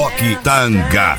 Reboque Tanga.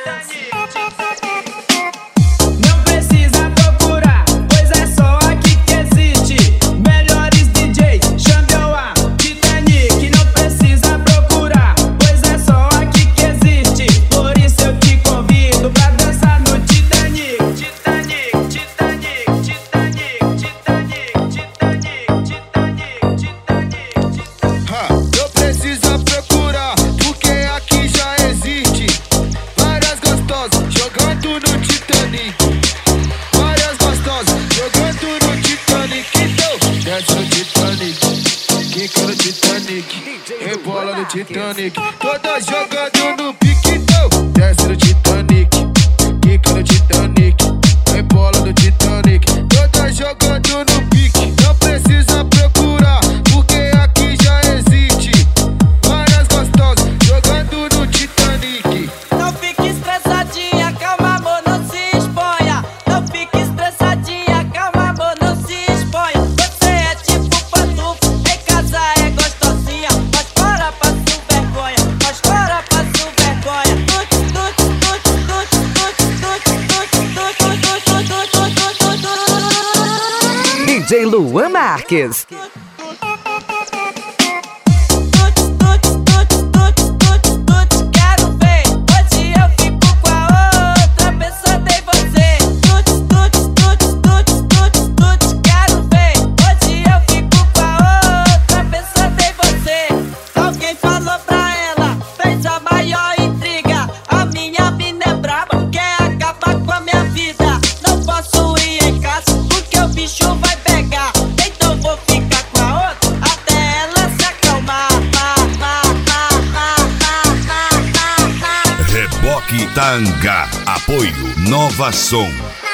Não precisa procurar, pois é só aqui que existe. Melhores DJs, Xambioá, Titanic. Não precisa procurar, pois é só aqui que existe. Por isso eu te convido pra dançar no Titanic. Titanic, Titanic, Titanic, Titanic, Titanic, Titanic, Titanic. Não precisa procurar, porque aqui já existe. Várias gostosas jogando no Titanic. Várias gostosas jogando no Titanic. Então, desce no Titanic, quica no Titanic, rebola no Titanic. Todas jogando no pique. Então, desce no Titanic, quica no Titanic, rebola no Titanic. Todas jogando no pique. Não precisa procurar, porque aqui já existe. Várias gostosas jogando no Titanic. Não fique estressadinha, calma amor, não se exponha. Não fique estressadinha, calma amor, não se exponha. Você é tipo pantufo, em casa é gostosinha. Mas para passo vergonha, mas para passo vergonha. DJ Luan Marques. Quero ver, hoje eu fico com a outra, pensando em você. Quero ver, hoje eu fico com a outra, pensando em você. Alguém falou pra ela, fez a maior intriga. A minha mina é braba, quer acabar com a minha vida. Não posso ir em casa, porque o bicho vai pegar. Então vou ficar com a outra, até ela se acalmar. Reboque Tanga. Apoio Nova Som.